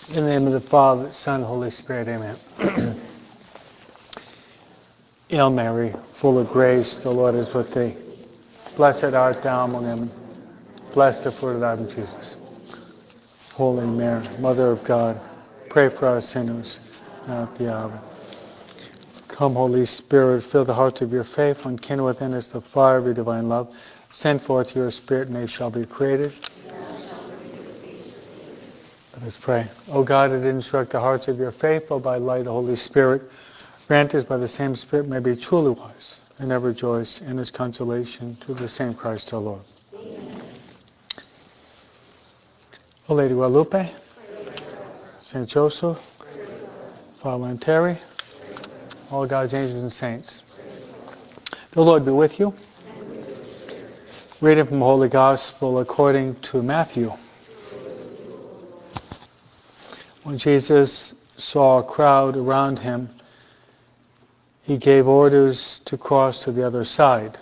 In the name of the Father, Son, Holy Spirit, amen. Hail Mary, full of grace, the Lord is with thee. Blessed art thou among women. Blessed the fruit of thy womb, Jesus. Holy Mary, Mother of God, pray for us sinners, now at the hour. Come, Holy Spirit, fill the hearts of your faith, and kindle within us the fire of your divine love. Send forth your Spirit, and they shall be created. Let us pray. O God, that instruct the hearts of your faithful by the light of the Holy Spirit, grant us by the same Spirit may be truly wise and ever rejoice in his consolation through the same Christ our Lord. Amen. O Lady Guadalupe, Saint Joseph, Father Lanteri, all God's angels and saints. The Lord be with you. Reading from the Holy Gospel according to Matthew. When Jesus saw a crowd around him, he gave orders to cross to the other side.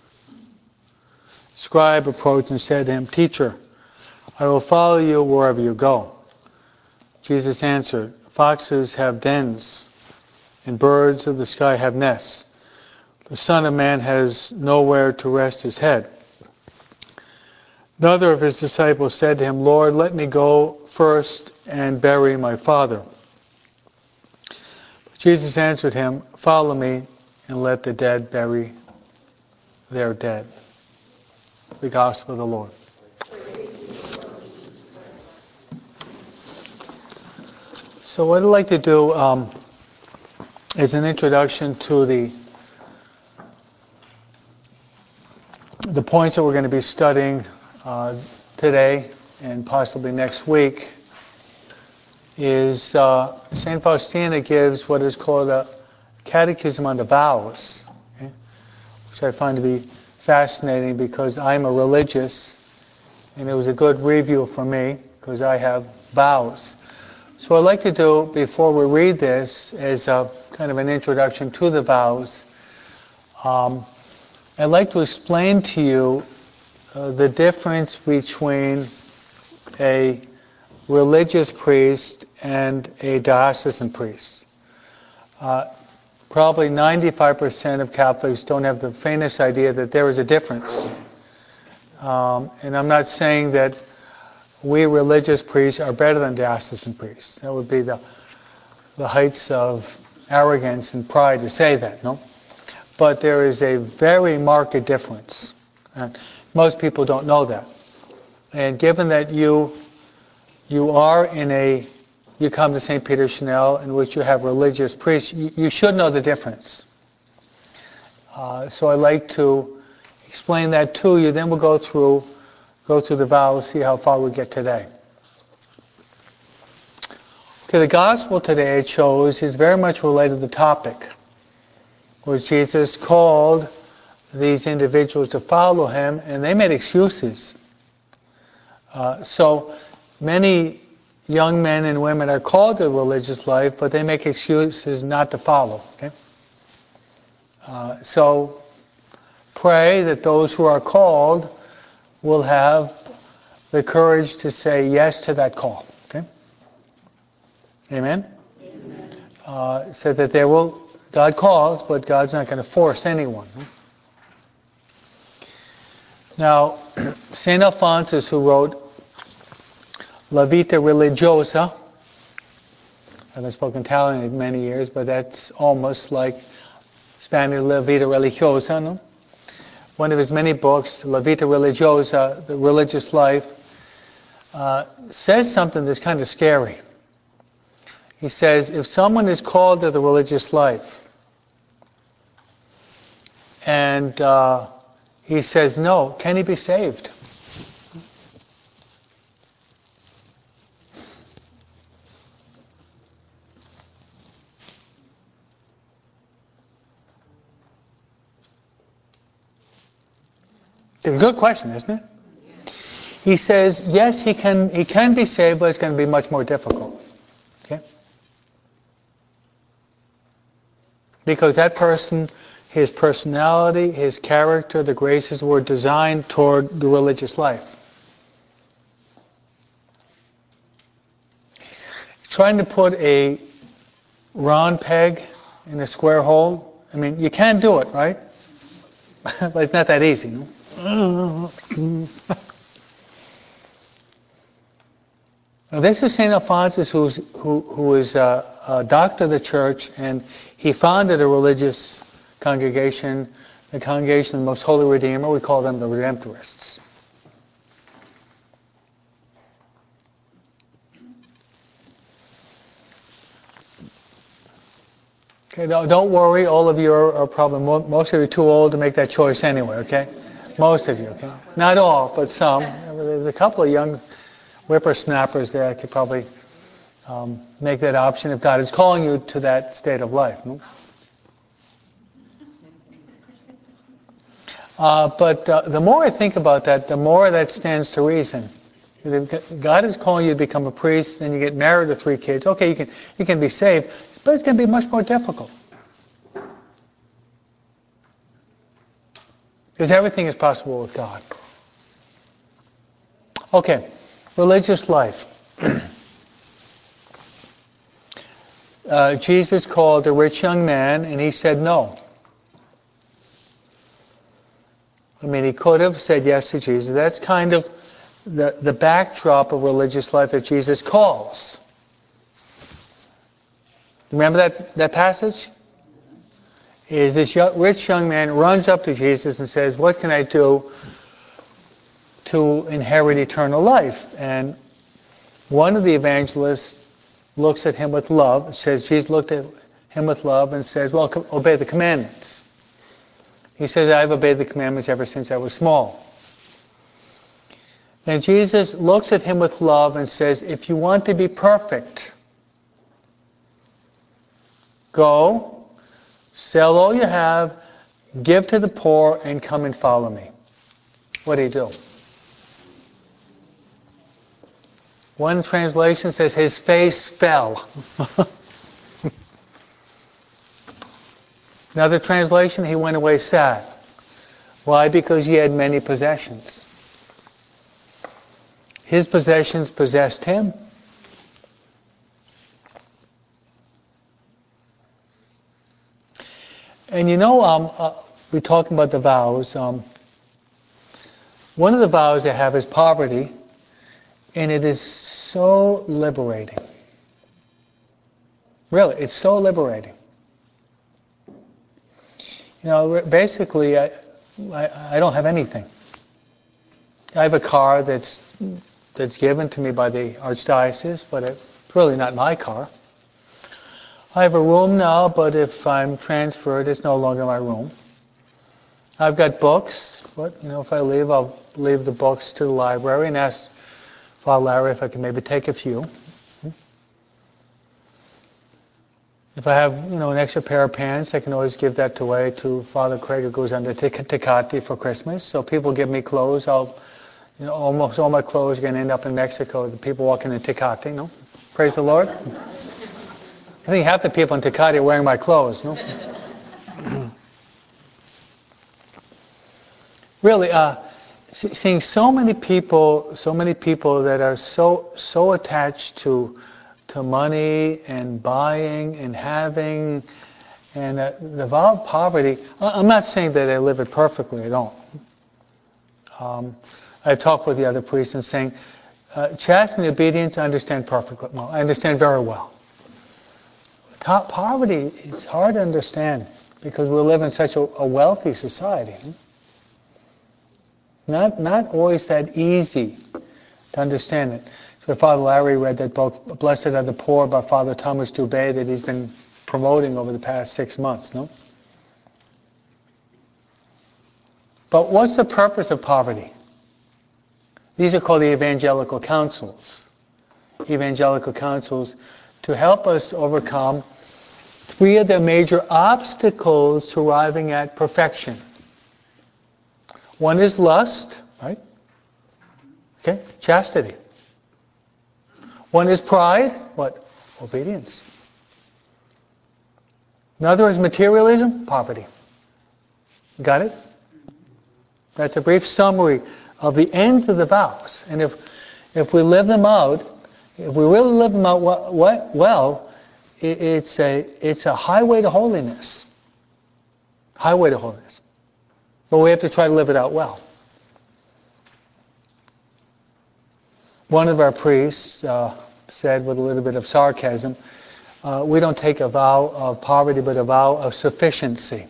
The scribe approached and said to him, "Teacher, I will follow you wherever you go." Jesus answered, "Foxes have dens, and birds of the sky have nests. The Son of Man has nowhere to rest his head." Another of his disciples said to him, "Lord, let me go first and bury my father." But Jesus answered him, "Follow me and let the dead bury their dead." The Gospel of the Lord. So what I'd like to do is an introduction to the points that we're going to be studying today and possibly next week. Is St. Faustina gives what is called a catechism on the vows, okay? Which I find to be fascinating because I'm a religious, and it was a good review for me because I have vows. So what I'd like to do before we read this as a kind of an introduction to the vows, I'd like to explain to you the difference between a religious priest and a diocesan priest. Probably 95% of Catholics don't have the faintest idea that there is a difference. And I'm not saying that we religious priests are better than diocesan priests. That would be the heights of arrogance and pride to say that, no? But there is a very marked difference. And most people don't know that. And given that you come to St. Peter Chanel in which you have religious priests, you should know the difference. So I'd like to explain that to you, then we'll go through the vows, see how far we get today. Okay, the gospel today I chose is very much related to the topic, where Jesus called these individuals to follow him, and they made excuses. So many young men and women are called to the religious life, but they make excuses not to follow. Okay? So pray that those who are called will have the courage to say yes to that call. Okay? Amen? Amen. So that God calls, but God's not going to force anyone. Now, St. Alphonsus, who wrote La Vita Religiosa, I haven't spoken Italian in many years, but that's almost like Spanish La Vita Religiosa, no? One of his many books, La Vita Religiosa, The Religious Life, says something that's kind of scary. He says, if someone is called to the religious life, and he says no, can he be saved? It's a good question, isn't it? He says, yes, he can be saved, but it's going to be much more difficult. Okay? Because that person, his personality, his character, the graces were designed toward the religious life. trying to put a round peg in a square hole. I mean, you can do it, right? But it's not that easy. No? Now, this is St. Alphonsus, who is a doctor of the church, and he founded a religious congregation, the Congregation of the Most Holy Redeemer. We call them the Redemptorists. Okay, don't worry, all of you are probably, most of you are too old to make that choice anyway, okay? Most of you, okay? Not all, but some. There's a couple of young whippersnappers there that could probably make that option if God is calling you to that state of life. No? But the more I think about that, the more that stands to reason. If God is calling you to become a priest, then you get married with 3 kids. Okay, you can be saved, but it's going to be much more difficult. Because everything is possible with God. Okay, religious life. Jesus called a rich young man, and he said no. I mean, he could have said yes to Jesus. That's kind of the backdrop of religious life that Jesus calls. Remember that passage? Is this rich young man runs up to Jesus and says, "What can I do to inherit eternal life?" And one of the evangelists looks at him with love. It says Jesus looked at him with love and says, "Well, obey the commandments." He says, "I've obeyed the commandments ever since I was small." Then Jesus looks at him with love and says, "If you want to be perfect, go, sell all you have, give to the poor, and come and follow me." What do you do? One translation says his face fell. Another translation, he went away sad. Why? Because he had many possessions. His possessions possessed him. And you know, we're talking about the vows. One of the vows I have is poverty, and it is so liberating. Really, it's so liberating. You know, basically, I don't have anything. I have a car that's given to me by the Archdiocese, but it's really not my car. I have a room now, but if I'm transferred, it's no longer my room. I've got books, but if I leave, I'll leave the books to the library and ask Father Larry if I can maybe take a few. If I have, an extra pair of pants, I can always give that away to Father Craig, who goes under Tecate for Christmas. So people give me clothes. Almost all my clothes are going to end up in Mexico. The people walking in Tecate, no? Praise the Lord. I think half the people in Tecate are wearing my clothes, no? Really, seeing so many people that are so attached to money and buying and having, and the vow of poverty. I'm not saying that I live it perfectly. I don't. I've talked with the other priests and saying, chastity and obedience I understand perfectly well. I understand very well. Poverty is hard to understand because we live in such a wealthy society. Not always that easy to understand it. So Father Larry read that book, Blessed Are the Poor, by Father Thomas Dubé, that he's been promoting over the past 6 months, no? But what's the purpose of poverty? These are called the evangelical counsels. Evangelical counsels to help us overcome 3 of the major obstacles to arriving at perfection. One is lust, right? Okay, chastity. One is pride, what? Obedience. Another is materialism, poverty. Got it? That's a brief summary of the ends of the vows. And if we live them out, If we really live them out well, it's a highway to holiness. Highway to holiness. But we have to try to live it out well. One of our priests said with a little bit of sarcasm, we don't take a vow of poverty, but a vow of sufficiency.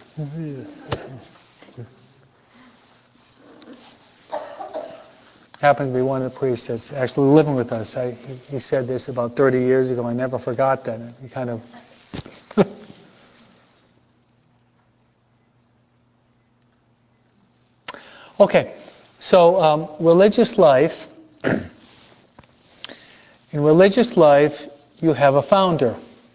Happened to be one of the priests that's actually living with us. He said this about 30 years ago. I never forgot that. He kind of... Okay, so religious life. In religious life, you have a founder.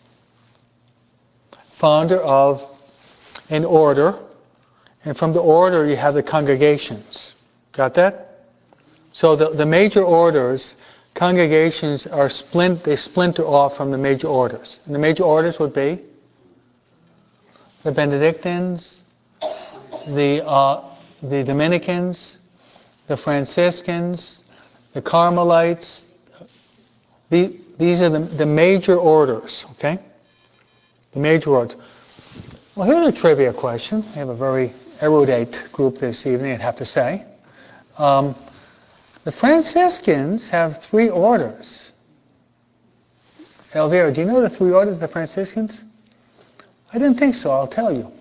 Founder of an order. And from the order, you have the congregations. Got that? So the major orders, congregations are they splinter off from the major orders. And the major orders would be the Benedictines, the Dominicans, the Franciscans, the Carmelites. These are the major orders, okay? The major orders. Well, here's a trivia question. We have a very erudite group this evening, I'd have to say. The Franciscans have 3 orders. Elvira, do you know the 3 orders of the Franciscans? I didn't think so. I'll tell you.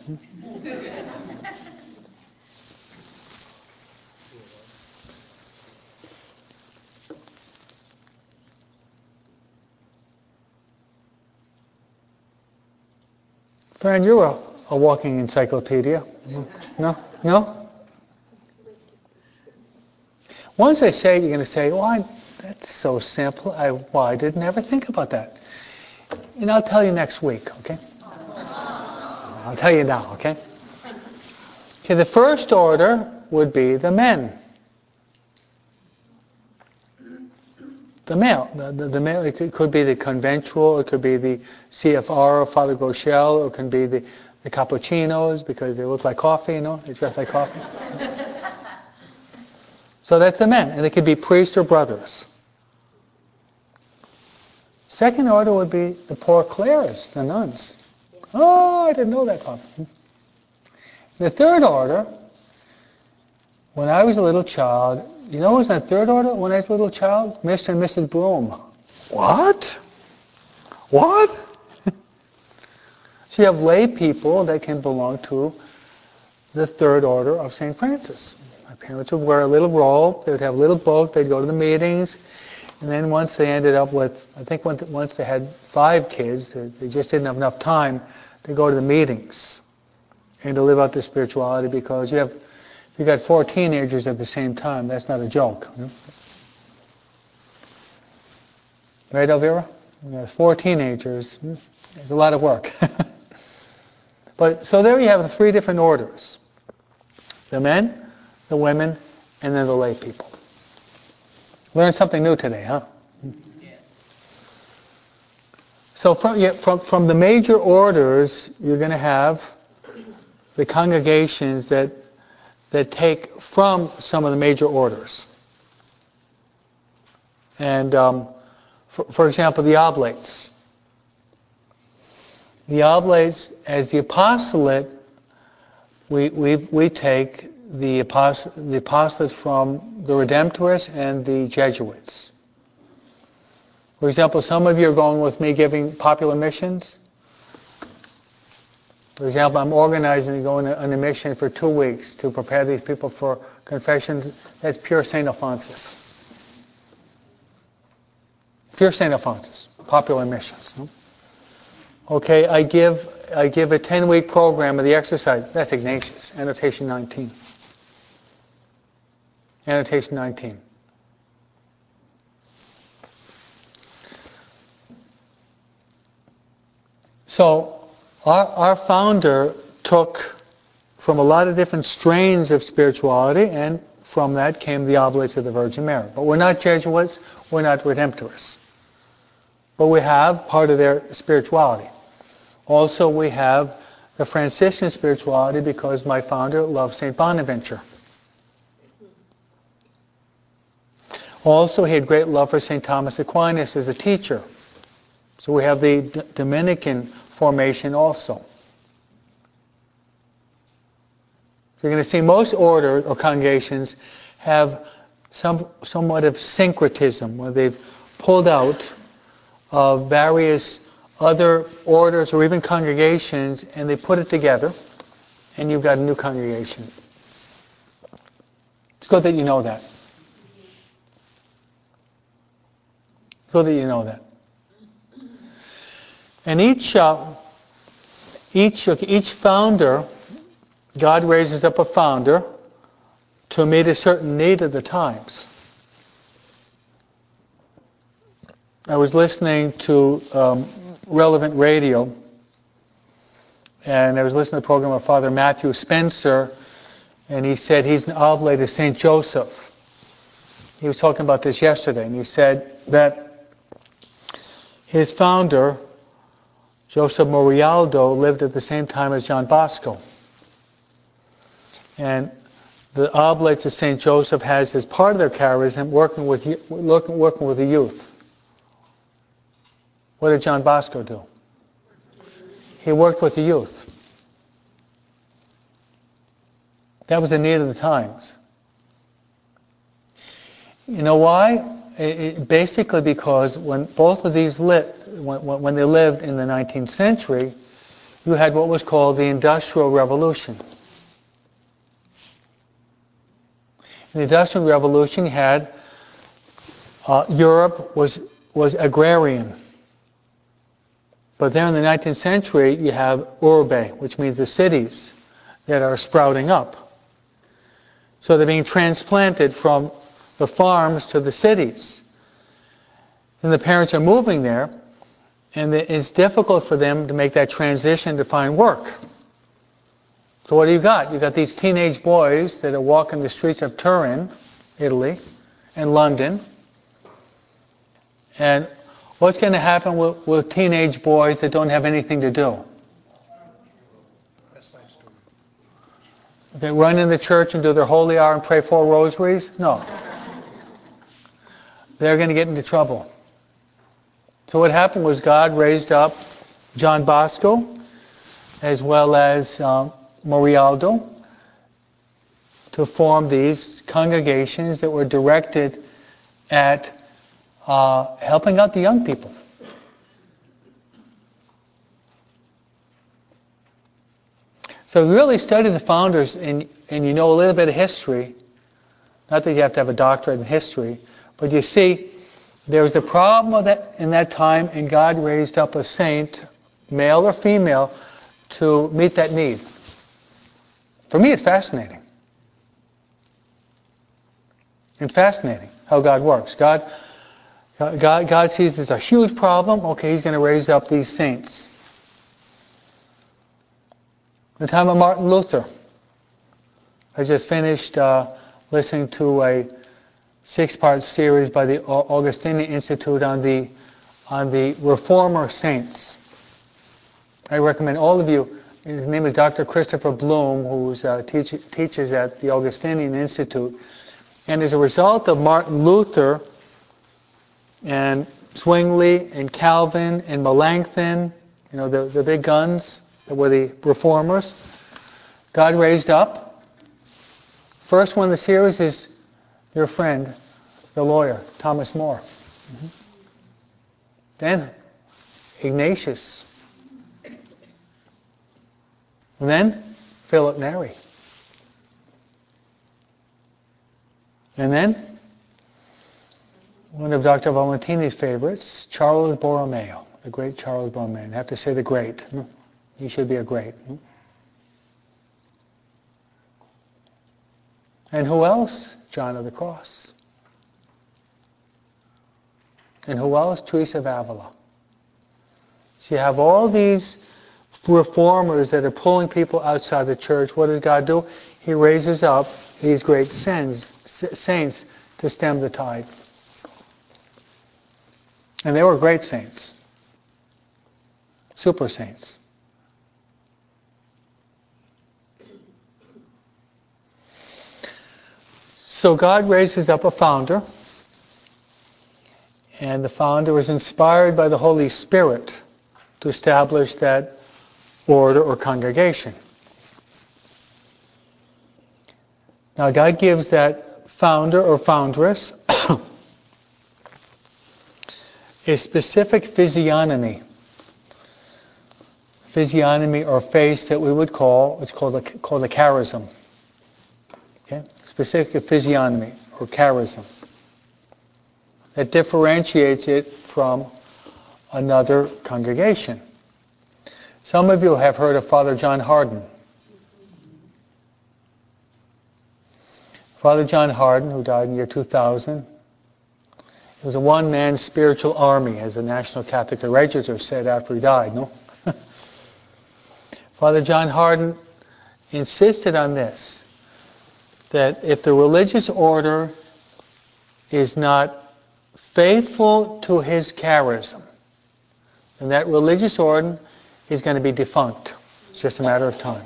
Fran, you're a walking encyclopedia. No? No? Once I say it, you're going to say, "Well, that's so simple. I didn't ever think about that." And I'll tell you next week, okay? I'll tell you now, okay? Okay, the first order would be the men. The male. The male, it could be the conventual, it could be the CFR, Father Gochel, or it can be the cappuccinos because they look like coffee, they dress like coffee. So that's the men, and they could be priests or brothers. Second order would be the poor Clares, the nuns. Oh, I didn't know that, Papa. The third order, when I was a little child, you know what was that third order when I was a little child? Mr. and Mrs. Broom. What? What? So you have lay people that can belong to the third order of St. Francis. My parents would wear a little robe, they would have a little book, they'd go to the meetings, and then once they ended up with, I think once they had 5 kids, they just didn't have enough time to go to the meetings and to live out the spirituality, because you got 4 teenagers at the same time. That's not a joke. Right, Elvira? You got 4 teenagers. It's a lot of work. But so there you have the 3 different orders: the men, the women, and then the lay people. Learned something new today, huh? Yeah. So from the major orders, you're going to have the congregations that take from some of the major orders. And for example, the Oblates. The Oblates, as the apostolate, we take the apostolates from the Redemptorists and the Jesuits. For example, some of you are going with me giving popular missions. For example, I'm organizing to go on a mission for 2 weeks to prepare these people for confession. That's pure St. Alphonsus. Pure St. Alphonsus. Popular missions. Okay, I give a 10-week program of the exercise. That's Ignatius. Annotation 19. Annotation 19. So our founder took from a lot of different strains of spirituality, and from that came the Oblates of the Virgin Mary. But we're not Jesuits, we're not Redemptorists. But we have part of their spirituality. Also, we have the Franciscan spirituality because my founder loved St. Bonaventure. Also, he had great love for St. Thomas Aquinas as a teacher. So we have the Dominican formation also. So you're going to see most orders or congregations have somewhat of syncretism, where they've pulled out of various other orders or even congregations, and they put it together, and you've got a new congregation. It's good that you know that. It's good that you know that. And each founder, God raises up a founder to meet a certain need of the times. I was listening to Relevant Radio, and I was listening to the program of Father Matthew Spencer, and he said he's an oblate of St. Joseph. He was talking about this yesterday, and he said that his founder, Joseph Morialdo, lived at the same time as John Bosco. And the Oblates of St. Joseph has as part of their charism working with the youth. What did John Bosco do? He worked with the youth. That was the need of the times. You know why? Basically because when both of these when they lived in the 19th century, you had what was called the Industrial Revolution. In the Industrial Revolution, you had Europe was agrarian. But there in the 19th century, you have urbe, which means the cities that are sprouting up. So they're being transplanted from the farms to the cities. And the parents are moving there, and it's difficult for them to make that transition to find work. So what do you got? You've got these teenage boys that are walking the streets of Turin, Italy, and London. And what's going to happen with teenage boys that don't have anything to do? They run in the church and do their holy hour and pray 4 rosaries? No. They're going to get into trouble. So what happened was God raised up John Bosco as well as Morialdo to form these congregations that were directed at helping out the young people. So you really study the founders and you know a little bit of history. Not that you have to have a doctorate in history, but you see there was a problem with that in that time, and God raised up a saint, male or female, to meet that need. For me, it's fascinating. It's fascinating how God works. God sees there's a huge problem. Okay, He's going to raise up these saints. The time of Martin Luther. I just finished listening to a 6-part series by the Augustinian Institute on the Reformer saints. I recommend all of you. His name is Dr. Christopher Bloom, who teaches at the Augustinian Institute. And as a result of Martin Luther and Zwingli and Calvin and Melanchthon, the big guns that were the reformers, God raised up. First one in the series is your friend, the lawyer, Thomas More. Mm-hmm. Then Ignatius. And then Philip Neri. And then one of Dr. Valentini's favorites, Charles Borromeo, the great Charles Borromeo. I have to say the great. He should be a great. And who else? John of the Cross. And who else? Teresa of Avila. So you have all these reformers that are pulling people outside the church. What does God do? He raises up these great saints to stem the tide. And they were great saints. Super saints. So God raises up a founder, And the founder was inspired by the Holy Spirit to establish that order or congregation. Now God gives that founder or foundress a specific physiognomy or face that we would call, it's called a charism. Okay? Specific physiognomy or charism that differentiates it from another congregation. Some of you have heard of Father John Hardon. Father John Hardon, who died in the year 2000, it was a one-man spiritual army, as the National Catholic Register said after he died, no? Father John Hardon insisted on this, that if the religious order is not faithful to his charism, then that religious order is going to be defunct. It's just a matter of time.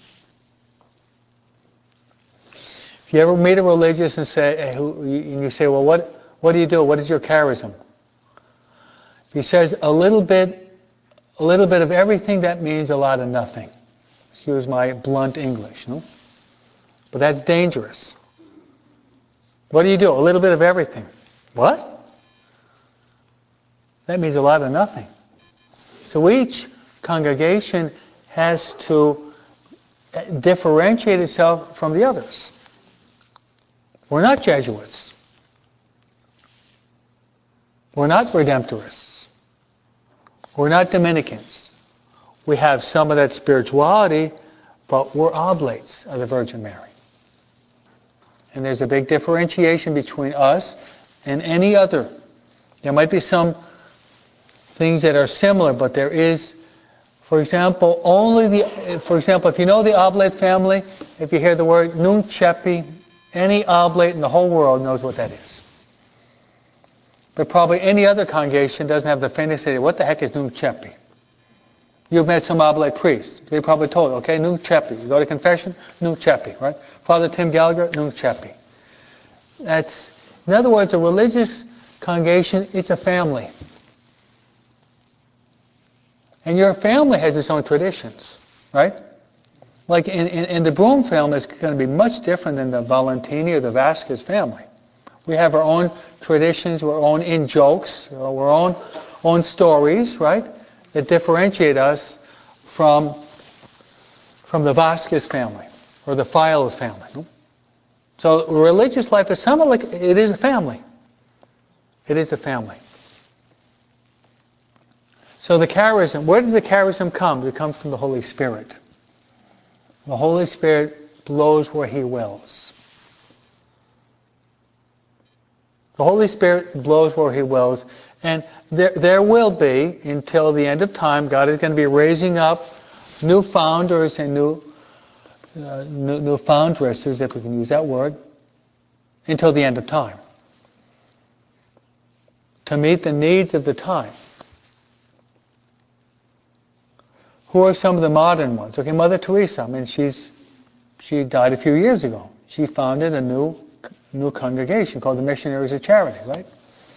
If you ever meet a religious and you say, well, what do you do? What is your charism? He says a little bit of everything, that means a lot of nothing. Excuse my blunt English, no? But that's dangerous. What do you do? A little bit of everything. What? That means a lot of nothing. So each congregation has to differentiate itself from the others. We're not Jesuits. We're not Redemptorists. We're not Dominicans. We have some of that spirituality, but we're oblates of the Virgin Mary. And there's a big differentiation between us and any other. There might be some things that are similar, but there is, for example, if you know the oblate family, if you hear the word Nuncepi, any oblate in the whole world knows what that is. But probably any other congregation doesn't have the faintest idea. What the heck is Nuncepi? You've met some oblate priests. They probably told you, okay, Nuncepi. You go to confession, Nuncepi, right? Father Tim Gallagher, Nuncepi. In other words, a religious congregation, it's a family. And your family has its own traditions, right? Like in the Broom family, it's going to be much different than the Valentini or the Vasquez family. We have our own traditions, our own in-jokes, our own stories, right? That differentiate us from the Vasquez family or the Files family. No? So religious life is somewhat like, it is a family. It is a family. So the charism, where does the charism come? It comes from the Holy Spirit. The Holy Spirit blows where He wills. The Holy Spirit blows where He wills. And there will be, until the end of time, God is going to be raising up new founders and new foundresses, if we can use that word, until the end of time, to meet the needs of the time. Who are some of the modern ones? Okay, Mother Teresa. I mean, she died a few years ago. She founded a new congregation called the Missionaries of Charity, right?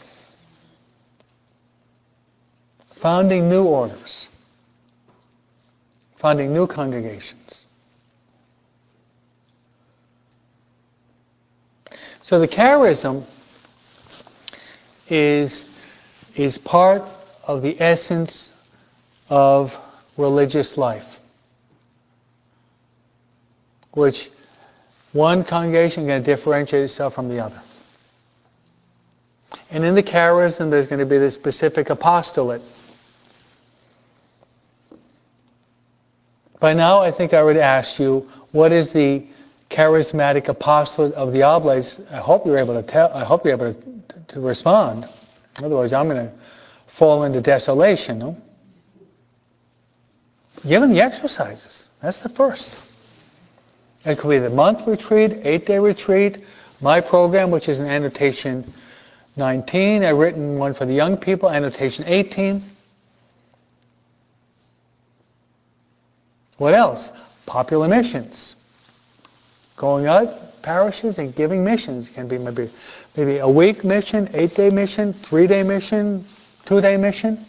Founding new orders. Founding new congregations. So the charism is part of the essence of religious life, which one congregation is going to differentiate itself from the other. And in the charism, there's going to be this specific apostolate. By now, I think I would ask you, what is the charismatic apostolate of the Oblates? I hope you're able to tell. I hope you're able to respond. Otherwise, I'm going to fall into desolation. No? Give them the exercises. That's the first. It could be the month retreat, 8-day retreat, my program, which is an annotation 19. I've written one for the young people, annotation 18. What else? Popular missions. Going out, parishes and giving missions. It can be maybe a week mission, 8-day mission, 3-day mission, 2-day mission.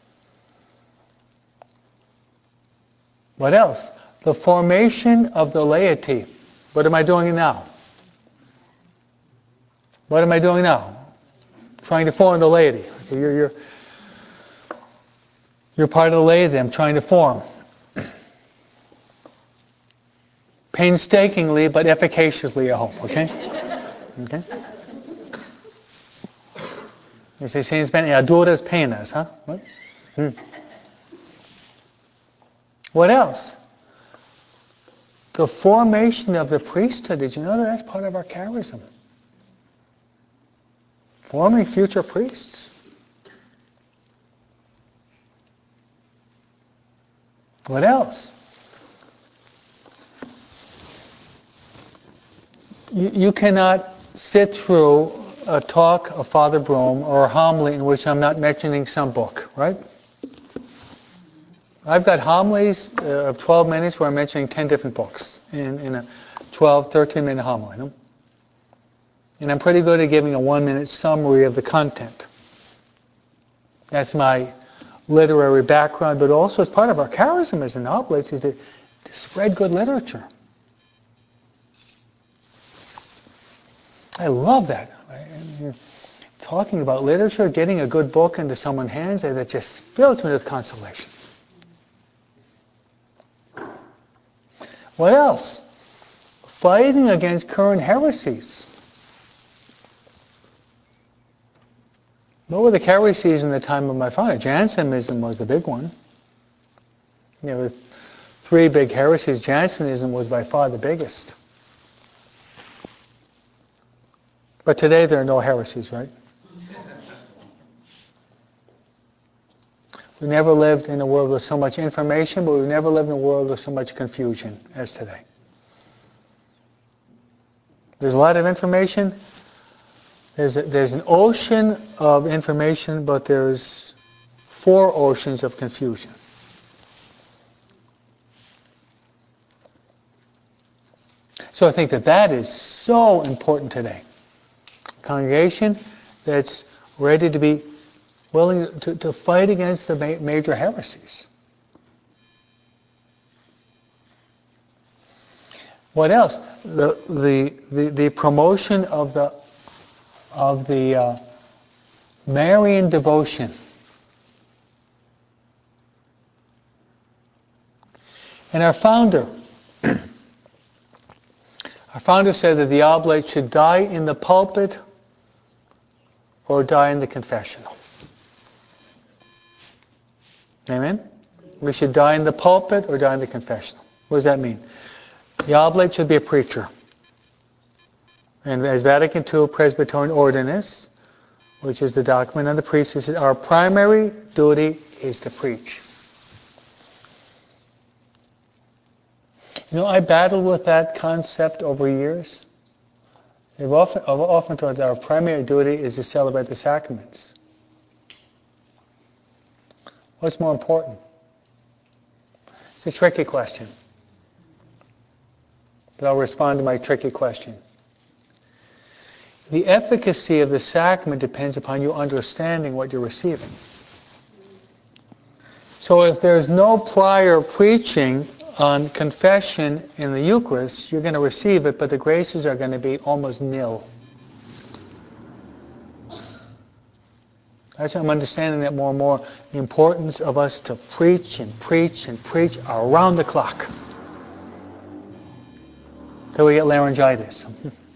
What else? The formation of the laity. What am I doing now? What am I doing now? Trying to form the laity. You're part of the laity I'm trying to form. Painstakingly, but efficaciously, I hope, okay? Okay? You say in Spanish, a duras penas, huh? What? What else? The formation of the priesthood. Did you know that that's part of our charism? Forming future priests. What else? You cannot sit through a talk of Father Broom or a homily in which I'm not mentioning some book, right? I've got homilies of 12 minutes where I'm mentioning 10 different books in a 12, 13-minute homily. No? And I'm pretty good at giving a 1-minute summary of the content. That's my literary background, but also as part of our charism as an oblate is to spread good literature. I love that. Talking about literature, getting a good book into someone's hands, that just fills me with consolation. What else? Fighting against current heresies. What were the heresies in the time of my father? Jansenism was the big one. There were 3 big heresies. Jansenism was by far the biggest. But today there are no heresies, right? We never lived in a world with so much information, but we've never lived in a world with so much confusion as today. There's a lot of information. There's an ocean of information, but there's 4 oceans of confusion. So I think that is so important today. Congregation that's ready to be willing to fight against the major heresies. What else? The promotion of the Marian devotion. And our founder said that the oblate should die in the pulpit or die in the confessional. Amen? We should die in the pulpit or die in the confessional. What does that mean? The oblate should be a preacher. And as Vatican II Presbyterian Ordinance, which is the document on the priest, said our primary duty is to preach. You know, I battled with that concept over years. I've often thought that our primary duty is to celebrate the sacraments. What's more important? It's a tricky question. But I'll respond to my tricky question. The efficacy of the sacrament depends upon you understanding what you're receiving. So if there's no prior preaching on confession in the Eucharist, you're going to receive it, but the graces are going to be almost nil. That's why I'm understanding that more and more, the importance of us to preach and preach and preach around the clock till we get laryngitis.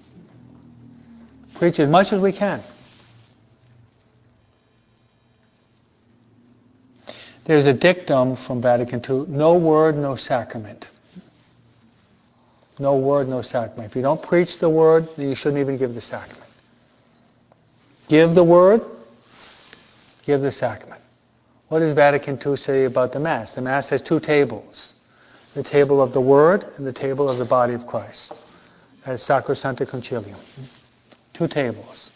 Preach as much as we can. There's a dictum from Vatican II, no word, no sacrament. No word, no sacrament. If you don't preach the word, then you shouldn't even give the sacrament. Give the word, give the sacrament. What does Vatican II say about the Mass? The Mass has 2 tables. The table of the Word and the table of the body of Christ. That's Sacrosancta Concilium. 2 tables.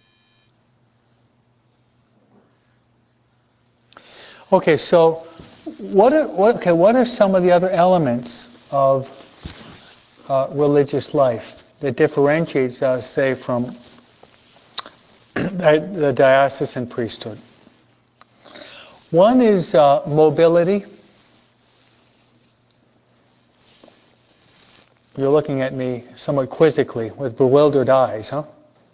Okay, so what are some of the other elements of religious life that differentiates us, say, from the diocesan priesthood? One is mobility. You're looking at me somewhat quizzically with bewildered eyes, huh?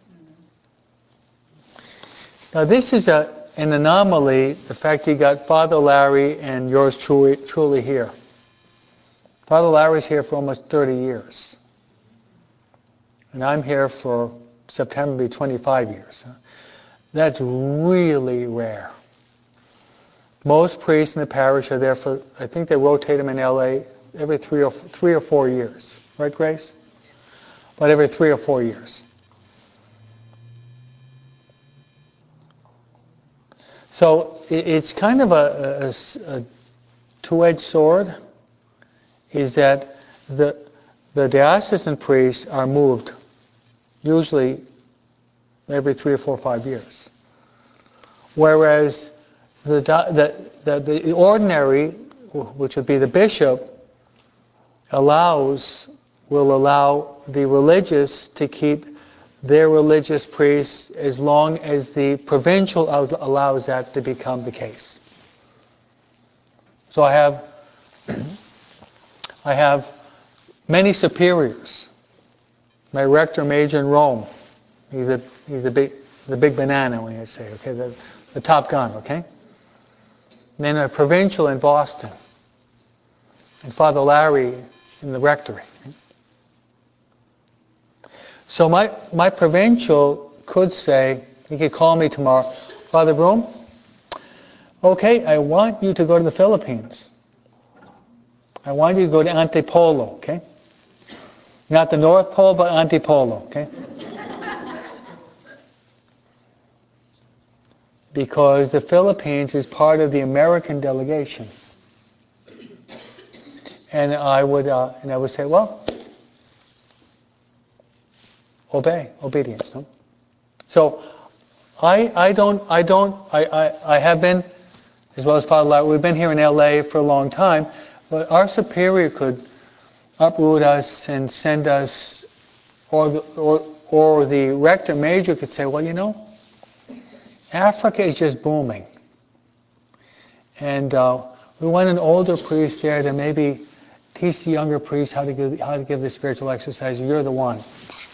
Now this is an anomaly, the fact you got Father Larry and yours truly here. Father Larry's here for almost 30 years. And I'm here for September, be 25 years. That's really rare. Most priests in the parish are there for, I think they rotate them in LA every three or 4 years. Right, Grace? But every 3 or 4 years. So it's kind of a two-edged sword, is that the diocesan priests are moved usually every 3 or 4 or 5 years. Whereas the ordinary, which would be the bishop, will allow the religious to keep their religious priests as long as the provincial allows that to become the case. So I have many superiors. My rector major in Rome, he's the big banana, when you say, okay, the top gun, okay? And then a provincial in Boston, and Father Larry in the rectory. So my provincial could say, he could call me tomorrow, Father Broom, okay, I want you to go to the Philippines. I want you to go to Antipolo, okay? Not the North Pole, but Antipolo, okay? Because the Philippines is part of the American delegation. And I would say, well, obedience. No? So I have been, as well as Father Larry, we've been here in LA for a long time, but our superior could uproot us and send us, or the rector major could say, well, you know, Africa is just booming. And we want an older priest there to maybe teach the younger priests how to give the spiritual exercise. You're the one.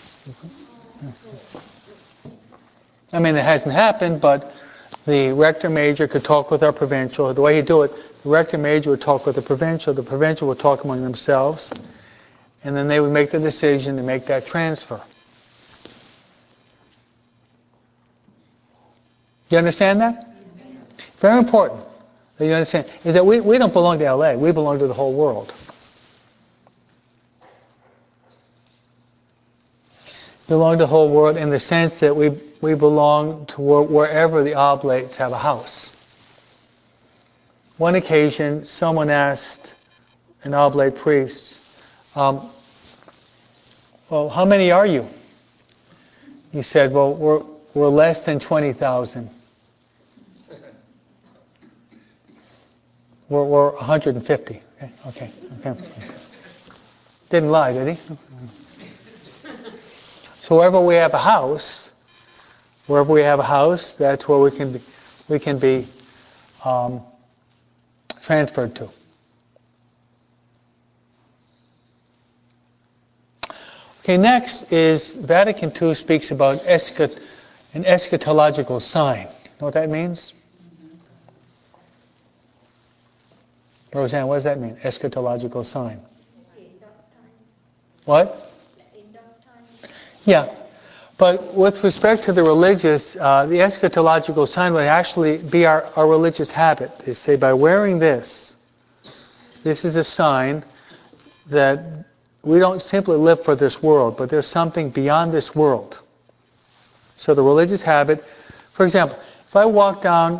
I mean, it hasn't happened, but the rector major could talk with our provincial. The way you do it, the rector major would talk with the provincial would talk among themselves, and then they would make the decision to make that transfer. You understand that? Very important that you understand. Is that we don't belong to LA, we belong to the whole world. Belong to the whole world in the sense that we belong to wherever the oblates have a house. One occasion, someone asked an oblate priest, well, how many are you? He said, well, we're less than 20,000. We're 150. Okay. Didn't lie, did he? So wherever we have a house, that's where we can be transferred to. Okay, next is Vatican II speaks about an eschatological sign. You know what that means? Roseanne, what does that mean? Eschatological sign. What? Yeah. But with respect to the religious, the eschatological sign would actually be our religious habit. They say by wearing this is a sign that we don't simply live for this world, but there's something beyond this world. So the religious habit, for example, if I walk down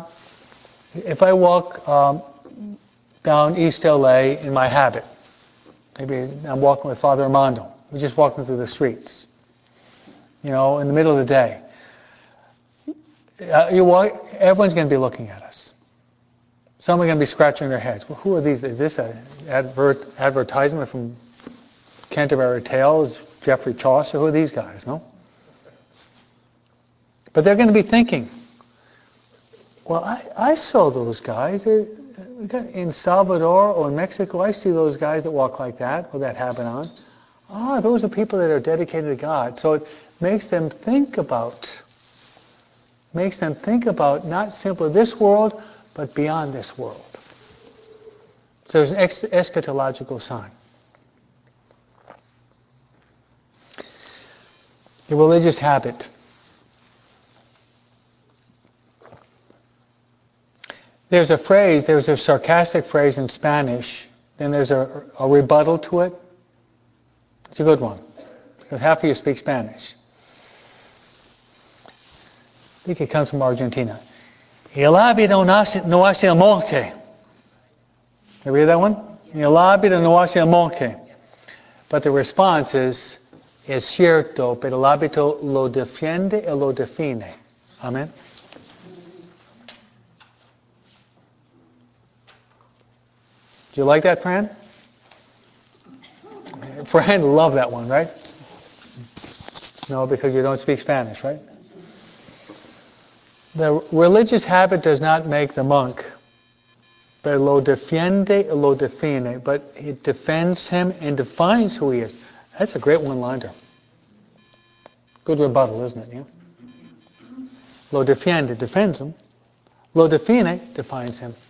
East LA in my habit, maybe I'm walking with Father Armando, we're just walking through the streets, in the middle of the day. Everyone's going to be looking at us. Some are going to be scratching their heads. Well, who are these? Is this an advertisement from Canterbury Tales, Geoffrey Chaucer? Who are these guys? No? But they're going to be thinking, well, I saw those guys. In Salvador or in Mexico, I see those guys that walk like that, with that habit on. Those are people that are dedicated to God. So it makes them think about not simply this world, but beyond this world. So there's an eschatological sign. The religious habit. There's a sarcastic phrase in Spanish, then there's a rebuttal to it. It's a good one, because half of you speak Spanish. I think it comes from Argentina. El hábito no hace el monje. You read that one? El hábito no hace el monje. But the response is cierto, pero el hábito lo defiende y lo define. Amen? Do you like that, Fran? Fran loved that one, right? No, because you don't speak Spanish, right? The religious habit does not make the monk, but lo defiende, lo define, but it defends him and defines who he is. That's a great one-liner. Good rebuttal, isn't it? Yeah? Lo defiende defends him. Lo define defines him.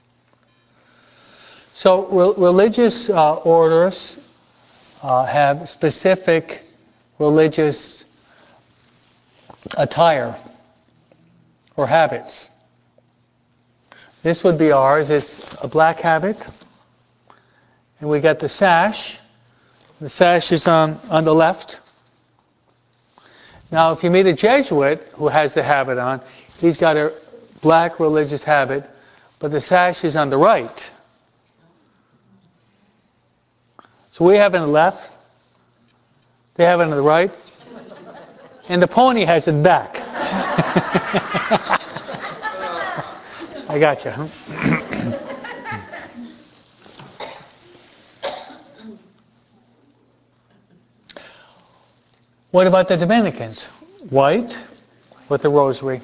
So religious orders have specific religious attire or habits. This would be ours. It's a black habit. And we got the sash. The sash is on the left. Now, if you meet a Jesuit who has the habit on, he's got a black religious habit, but the sash is on the right. So we have it on the left, they have it on the right, and the pony has it back. I got you, huh? What about the Dominicans? White with the rosary.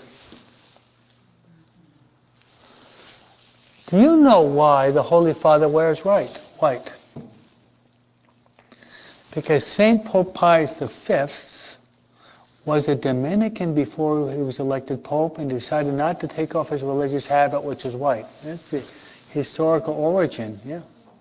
Do you know why the Holy Father wears white? Because St. Pope Pius V was a Dominican before he was elected Pope and decided not to take off his religious habit, which is white. That's the historical origin, yeah.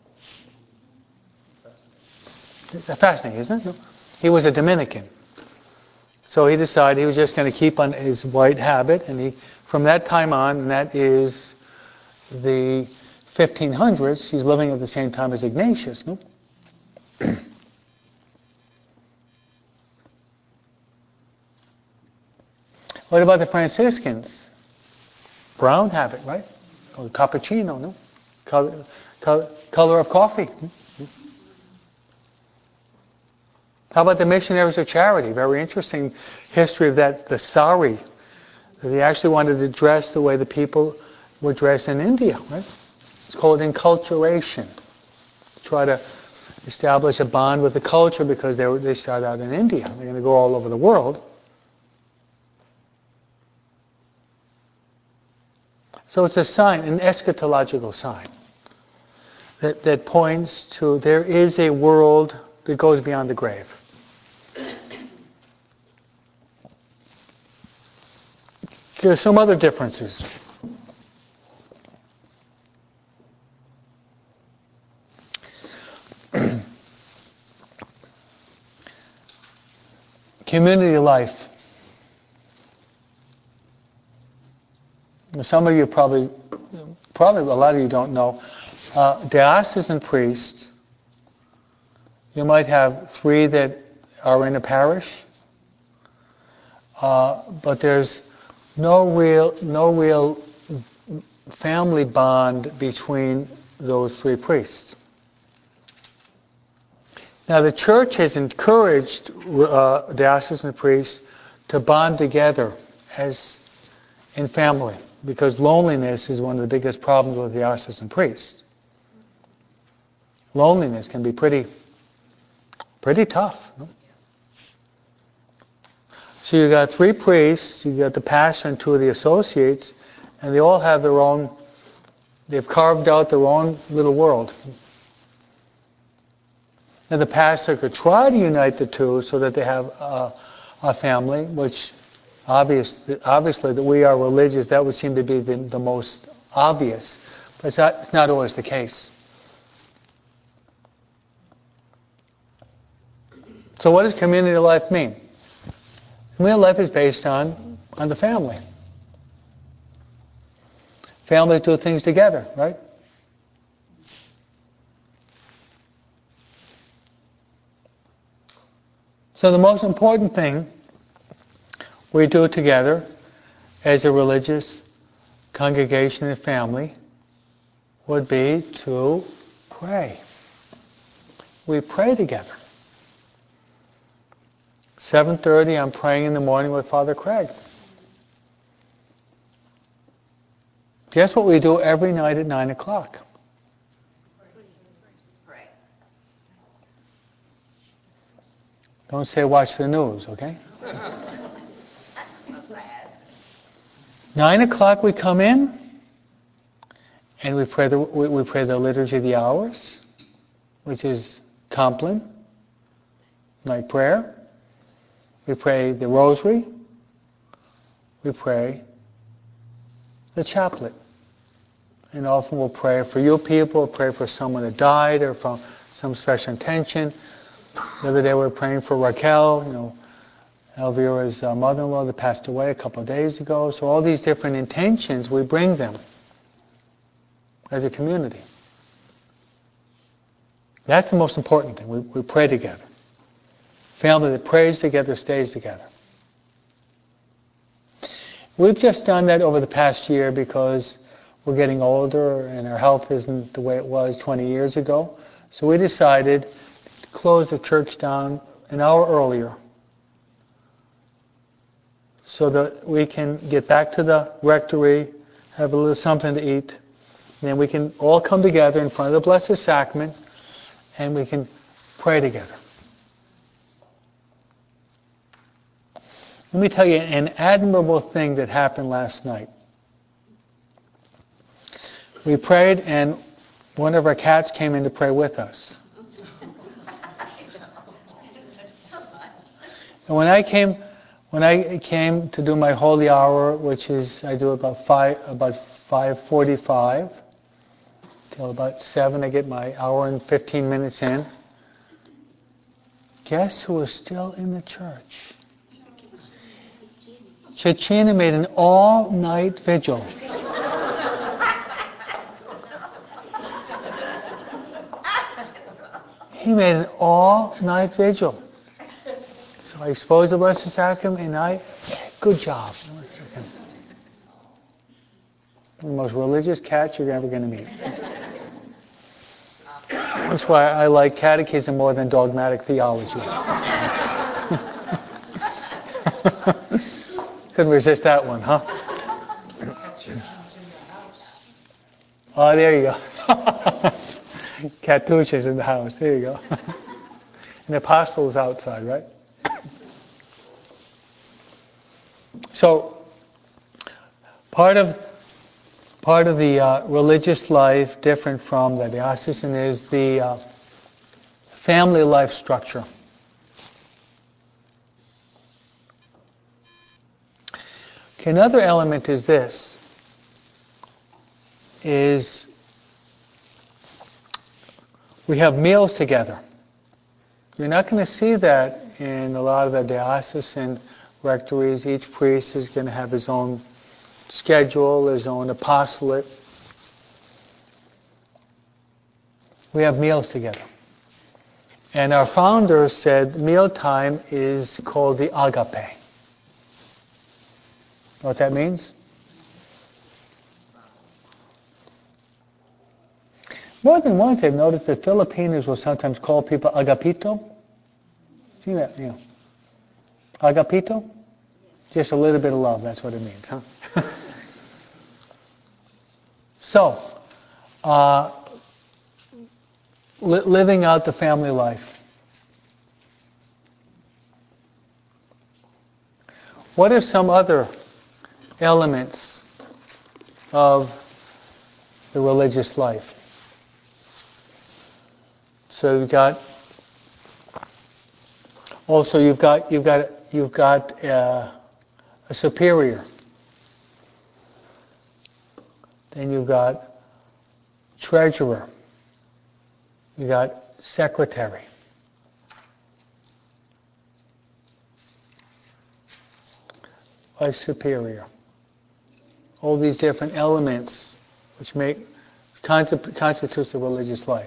Fascinating, isn't it? He was a Dominican. So he decided he was just going to keep on his white habit, and from that time on, and that is the 1500s, he's living at the same time as Ignatius, no? What about the Franciscans? Brown habit, right? Or cappuccino, no? Color of coffee. How about the missionaries of charity? Very interesting history of that, the sari. They actually wanted to dress the way the people would dress in India, right? It's called enculturation. Try to establish a bond with the culture because they started out in India. They're going to go all over the world. So it's a sign, an eschatological sign, that points to there is a world that goes beyond the grave. There are some other differences. Community life. Some of you probably a lot of you don't know. Diocesan priests, you might have 3 that are in a parish, but there's no real family bond between those 3 priests. Now the church has encouraged diocesan priests to bond together as in family, because loneliness is one of the biggest problems with diocesan priests. Loneliness can be pretty tough. No? So you got 3 priests, you got the pastor and 2 of the associates, and they all have their own, they've carved out their own little world. And the pastor could try to unite the 2 so that they have a family, which obviously that we are religious, that would seem to be the most obvious. But it's not always the case. So what does community life mean? Community life is based on the family. Families do things together, right? So the most important thing we do together as a religious congregation and family would be to pray. We pray together. 7:30, I'm praying in the morning with Father Craig. Guess what we do every night at 9 o'clock? Pray. Don't say watch the news, okay? 9 o'clock we come in, and we pray the Liturgy of the Hours, which is Compline, night prayer. We pray the Rosary. We pray the Chaplet. And often we'll pray for you people, pray for someone that died or for some special intention. The other day we were praying for Raquel, Elvira's mother-in-law that passed away a couple of days ago. So all these different intentions, we bring them as a community. That's the most important thing. We pray together. Family that prays together stays together. We've just done that over the past year because we're getting older and our health isn't the way it was 20 years ago. So we decided to close the church down an hour earlier so that we can get back to the rectory, have a little something to eat, and then we can all come together in front of the Blessed Sacrament and we can pray together. Let me tell you an admirable thing that happened last night. We prayed and one of our cats came in to pray with us. And when I came to do my holy hour, which is I do about 5:45 till about 7, I get my hour and 15 minutes in. Guess who was still in the church? Chechena made an all-night vigil. He made an all-night vigil. So I exposed the Blessed Sacrament and good job. The most religious cat you're ever going to meet. That's why I like catechism more than dogmatic theology. Couldn't resist that one, huh? Oh, there you go. Catucci's in the house. There you go. And the apostle is outside, right? So, part of the religious life, different from the diocesan, is the family life structure. Okay, another element is this, is we have meals together. You're not going to see that in a lot of the diocesan rectories. Each priest is going to have his own schedule, his own apostolate. We have meals together. And our founder said mealtime is called the agape. Know what that means? More than once I've noticed that Filipinos will sometimes call people agapito. See that? Agapito? Just a little bit of love, that's what it means, huh? So, living out the family life. What are some other elements of the religious life? So you've got a superior. Then you've got treasurer. You got secretary. A superior. All these different elements which constitutes the religious life.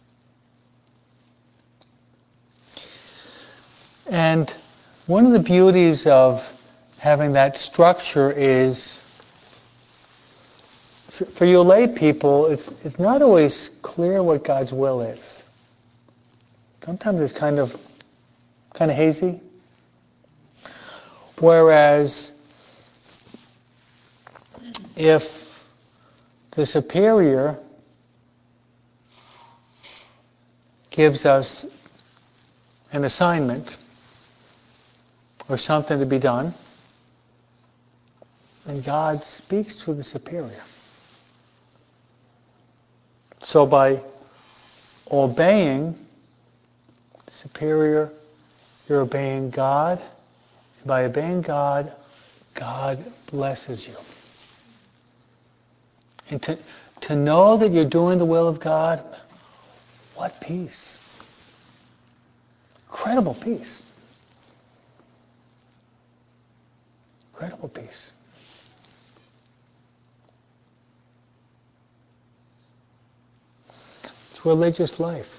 And one of the beauties of having that structure is, for you lay people, it's not always clear what God's will is. Sometimes it's kind of hazy. Whereas if the superior gives us an assignment or something to be done, then God speaks through the superior. So by obeying the superior, you're obeying God. And by obeying God, God blesses you. And to know that you're doing the will of God, what peace. Incredible peace. Incredible peace. It's religious life.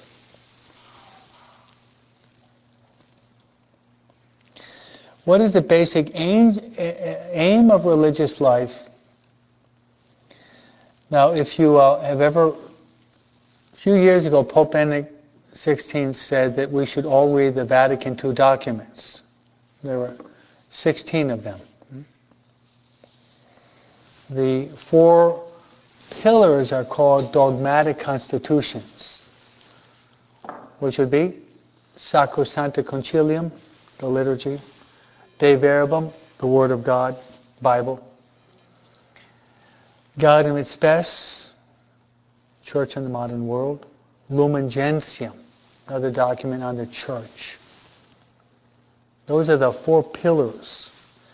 What is the basic aim of religious life? Now, if you have ever, a few years ago, Pope Benedict XVI said that we should all read the Vatican II documents. There were 16 of them. The 4 pillars are called dogmatic constitutions, which would be Sacrosancta Concilium, the liturgy, De Verbum, the Word of God, Bible, Gaudium et Spes, Church in the Modern World, Lumen Gentium, another document on the Church. Those are the 4 pillars.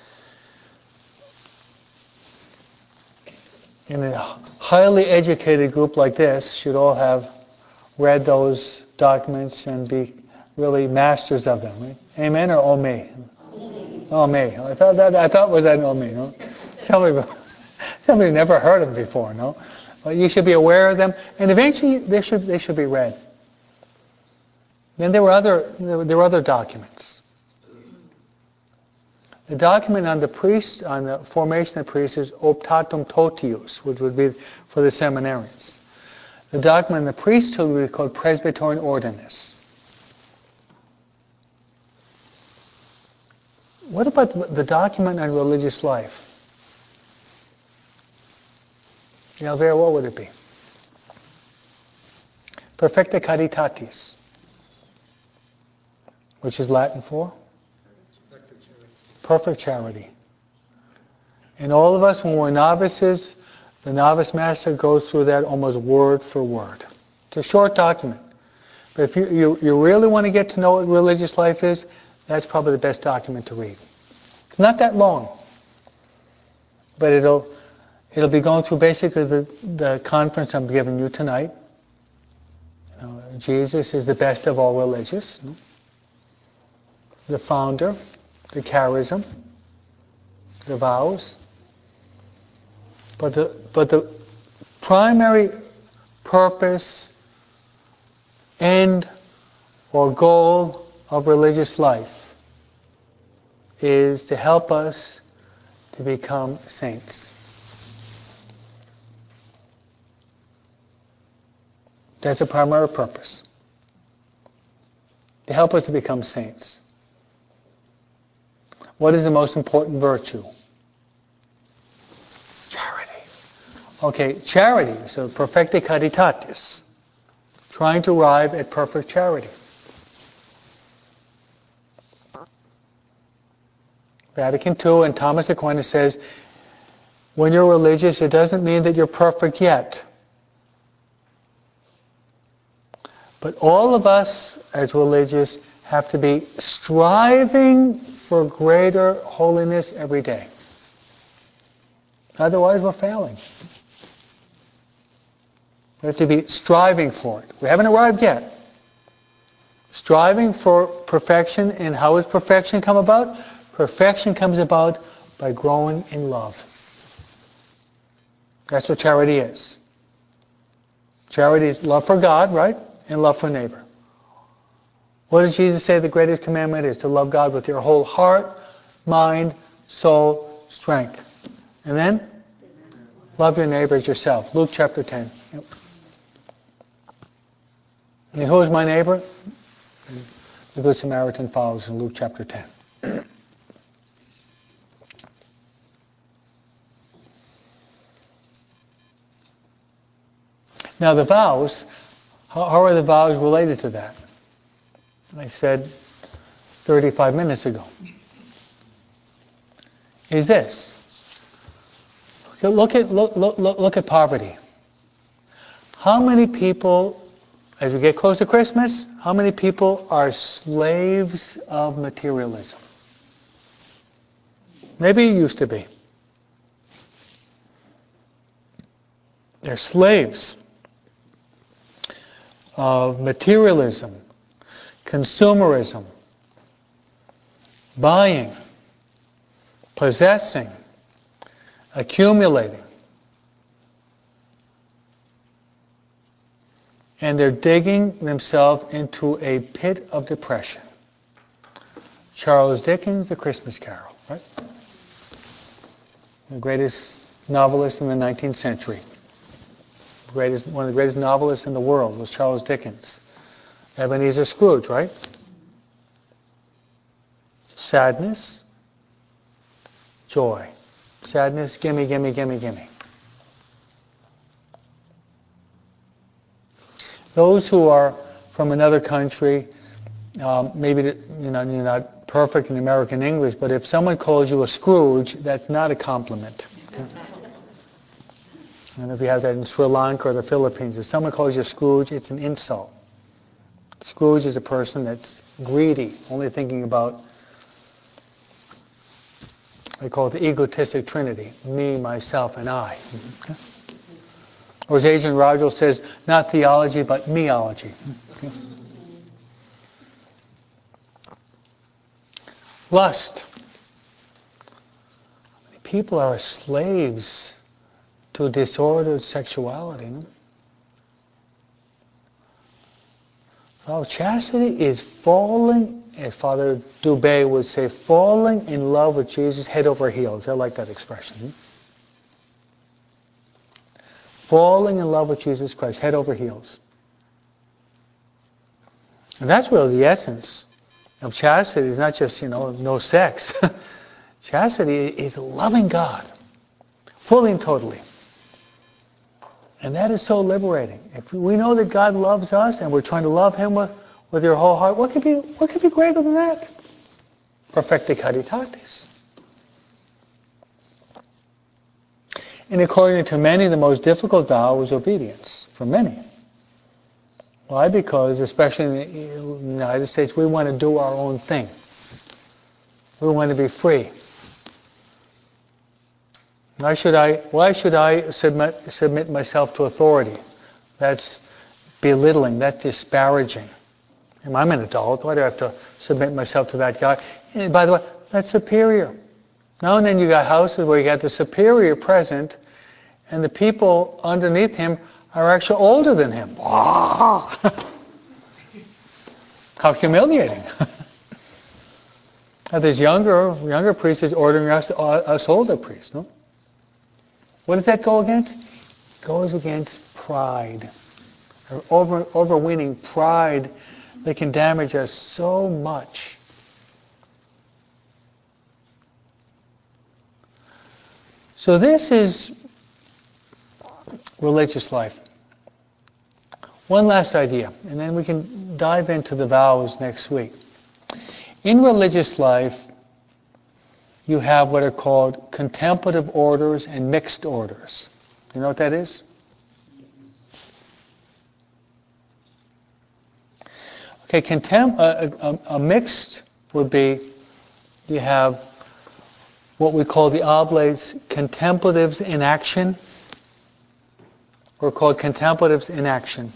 And a highly educated group like this should all have read those documents and be really masters of them. Right? Amen or oh me? Oh me. I thought was that oh me? No? Somebody never heard of them before. No, but you should be aware of them, and eventually they should be read. Then there were other documents. The document on the priest, on the formation of the priest, is Optatum Totius, which would be for the seminarians. The document on the priesthood would be called Presbyterian Ordinance. What about the document on religious life? Vera, what would it be? Perfecta Caritatis, which is Latin for? Perfect charity. And all of us, when we're novices, the novice master goes through that almost word for word. It's a short document. But if you really want to get to know what religious life is, that's probably the best document to read. It's not that long. But it'll be going through basically the conference I'm giving you tonight. Jesus is the best of all religious. The founder, the charism, the vows. But the primary purpose, end, or goal of religious life is to help us to become saints. That's the primary purpose. To help us to become saints. What is the most important virtue? Charity. Okay, charity, so perfecti caritatis, trying to arrive at perfect charity. Vatican II and Thomas Aquinas says, when you're religious, it doesn't mean that you're perfect yet. But all of us as religious have to be striving for greater holiness every day. Otherwise, we're failing. We have to be striving for it. We haven't arrived yet. Striving for perfection, and how does perfection come about? Perfection comes about by growing in love. That's what charity is. Charity is love for God, right? And love for neighbor. What does Jesus say the greatest commandment is? To love God with your whole heart, mind, soul, strength. And then, love your neighbor as yourself. Luke chapter 10. Yep. And who is my neighbor? The Good Samaritan follows in Luke chapter 10. Now the vows, how are the vows related to that? I said 35 minutes ago. Is this. Look at poverty. How many people, as we get close to Christmas, how many people are slaves of materialism? Maybe you used to be. They're slaves of materialism, consumerism, buying, possessing, accumulating. And they're digging themselves into a pit of depression. Charles Dickens, The Christmas Carol, right? The greatest novelist in the 19th century. One of the greatest novelists in the world was Charles Dickens. Ebenezer Scrooge, right? Sadness, joy. Sadness, gimme, gimme, gimme, gimme. Those who are from another country, maybe you're not perfect in American English, but if someone calls you a Scrooge, that's not a compliment. Okay? And if you have that in Sri Lanka or the Philippines, if someone calls you a Scrooge, it's an insult. Scrooge is a person that's greedy, only thinking about, I call it the egotistic trinity, me, myself, and I. Okay? Or as Adrian Rogers says, not theology, but meology. Okay? Lust. People are slaves to disordered sexuality. No? Well, chastity is falling, as Father Dubé would say, falling in love with Jesus head over heels. I like that expression. Falling in love with Jesus Christ, head over heels. And that's really the essence of chastity. It's not just, no sex. Chastity is loving God, fully and totally. And that is so liberating. If we know that God loves us and we're trying to love Him with your whole heart, what could be greater than that? Perfecti caritatis. And according to many, the most difficult vow is obedience, for many. Why? Because, especially in the United States, we want to do our own thing. We want to be free. Why should I submit myself to authority? That's belittling. That's disparaging. And I'm an adult. Why do I have to submit myself to that guy? And by the way, that's superior. Now and then you got houses where you got the superior present, and the people underneath him are actually older than him. How humiliating. Now there's younger priests is ordering us older priests, no? What does that go against? It goes against pride. Overweening pride that can damage us so much. So this is religious life. One last idea, and then we can dive into the vows next week. In religious life, you have what are called contemplative orders and mixed orders. You know what that is? Okay, a mixed would be, you have what we call the oblates contemplatives in action, or called contemplatives in action.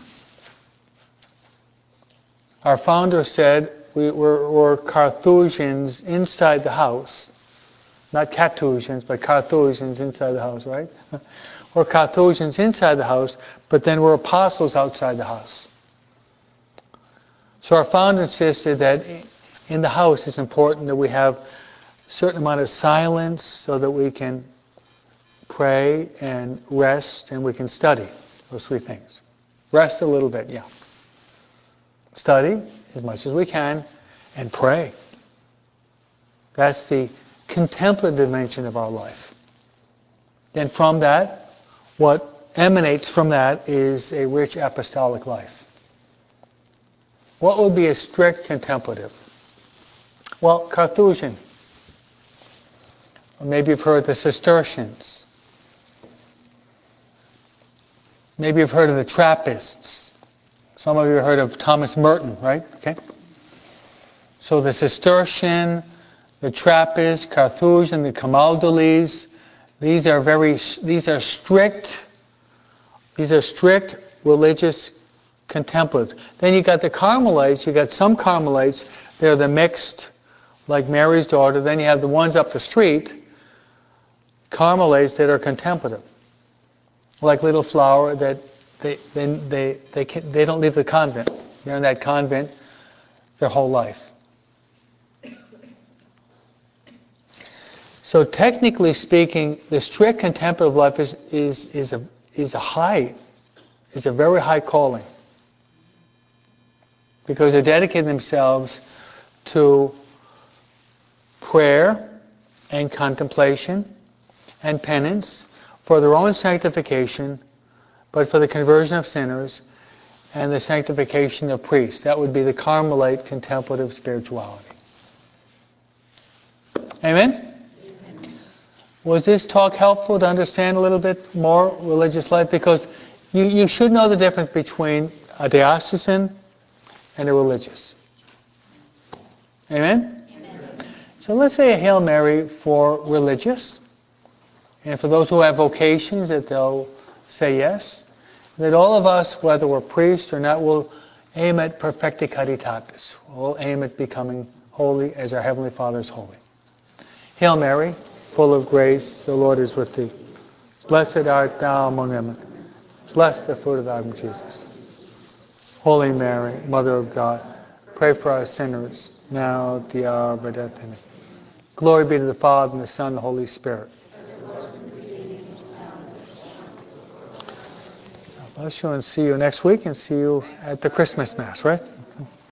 Our founder said we're Carthusians inside the house. Not Carthusians, but Carthusians inside the house, right? We're Carthusians inside the house, but then we're apostles outside the house. So our founder insisted that in the house it's important that we have a certain amount of silence so that we can pray and rest and we can study. Those three things. Rest a little bit, yeah. Study as much as we can and pray. That's the contemplative dimension of our life. And from that, what emanates from that is a rich apostolic life. What would be a strict contemplative? Well, Carthusian. Or maybe you've heard the Cistercians. Maybe you've heard of the Trappists. Some of you have heard of Thomas Merton, right? Okay. So the Cistercian, the Trappist, Carthusian, the Camaldolese, these are strict religious contemplatives. Then you got the Carmelites, you got some Carmelites, they're the mixed, like Mary's daughter. Then you have the ones up the street, Carmelites that are contemplative. Like Little Flower, that they don't leave the convent. They're in that convent their whole life. So technically speaking, the strict contemplative life is a very high calling, because they dedicate themselves to prayer and contemplation and penance for their own sanctification, but for the conversion of sinners and the sanctification of priests. That would be the Carmelite contemplative spirituality. Amen? Was this talk helpful to understand a little bit more religious life? Because you should know the difference between a diocesan and a religious. Amen? Amen? So let's say a Hail Mary for religious. And for those who have vocations, that they'll say yes. That all of us, whether we're priests or not, will aim at perfecti caritatis. We'll aim at becoming holy as our Heavenly Father is holy. Hail Mary, full of grace, the Lord is with thee. Blessed art thou among women. Blessed the fruit of thy womb, Jesus. Holy Mary, Mother of God, pray for us sinners, now at the hour of our death. Amen. Glory be to the Father, and the Son, and the Holy Spirit. God bless you, and see you next week, and see you at the Christmas Mass, right?